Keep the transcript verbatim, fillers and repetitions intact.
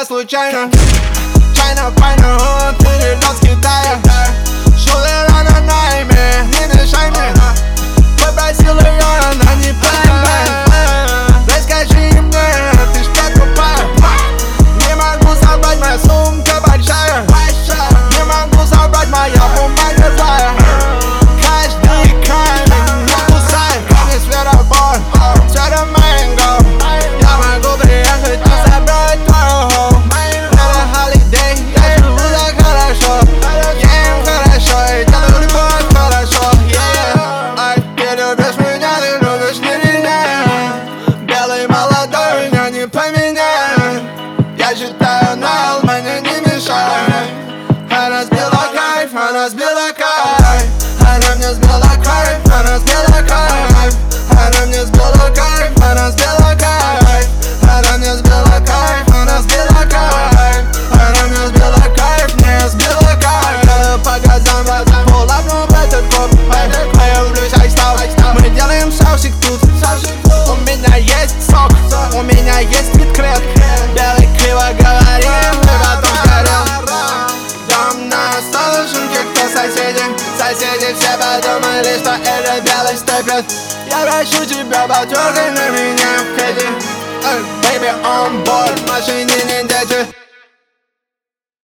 я случайно. Чайно, пайно, перелет с Китая. Шулера на найме, не мешай мне. Попросил ее, она не поймет. Расскажи мне, ты ж покупаешь. Не могу собрать, моя сумка большая. Не могу собрать, моя бумага злая. Каждый камень я кусаю. Камень сферобор, цвета мэнго. Я могу приехать и забрать твою хоу. Это холидей, я живу так хорошо. Ем хорошо и делаю любовь хорошо. Ай, ты любишь меня, ты любишь не меня. Белый молодой, меня не поменяет. Я считаю, на мне не мешает. Она сбила кайф, она сбила кайф. Она мне сбила кайф, она сбила кайф. Она мне сбила кайф, она сбила кайф. Она мне сбила кайф, она сбила кайф. Она мне сбила кайф, мне сбила кайф. По газам, половну в этот коп. Появлюсь, айстал. Мы делаем саусик тут. У меня есть сок, у меня есть биткрет. Белый криво говорим, и потом горел. Дом на столушинке, кто соседи? Соседи все подумали, что это белый степет. Я прошу тебя, потёркай на меня в кэти. Baby on board, в машине не дети.